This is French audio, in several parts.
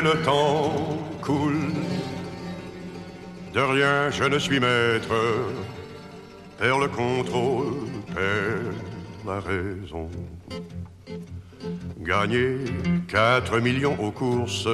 le temps coule. De rien je ne suis maître, perds le contrôle, perds la raison. Gagner 4 millions aux courses,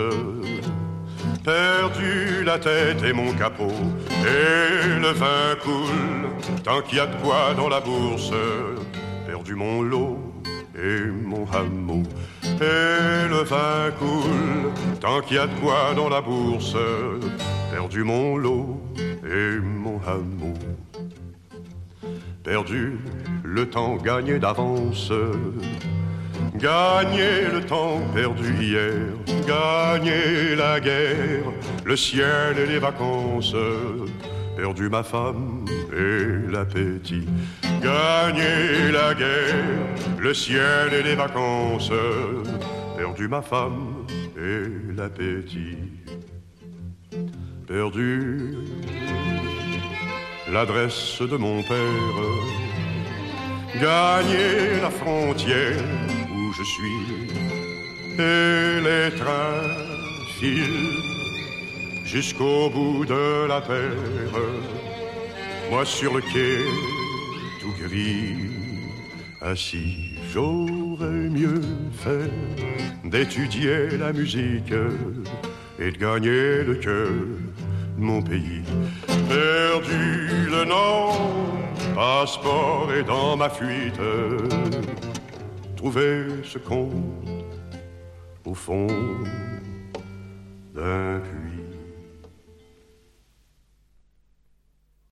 perdu la tête et mon capot, et le vin coule, tant qu'il y a de quoi dans la bourse, perdu mon lot et mon hameau. Et le vin coule, tant qu'il y a de quoi dans la bourse, perdu mon lot et mon hameau. Perdu le temps gagné d'avance, gagner le temps perdu hier, gagner la guerre, le ciel et les vacances, perdu ma femme et l'appétit. Gagner la guerre, le ciel et les vacances, perdu ma femme et l'appétit. Perdu l'adresse de mon père, gagner la frontière où je suis, et les trains filent jusqu'au bout de la terre. Moi sur le quai, tout gris, assis, j'aurais mieux fait d'étudier la musique et de gagner le cœur de mon pays. Perdu le nom, passeport est dans ma fuite, trouver ce compte au fond d'un puits.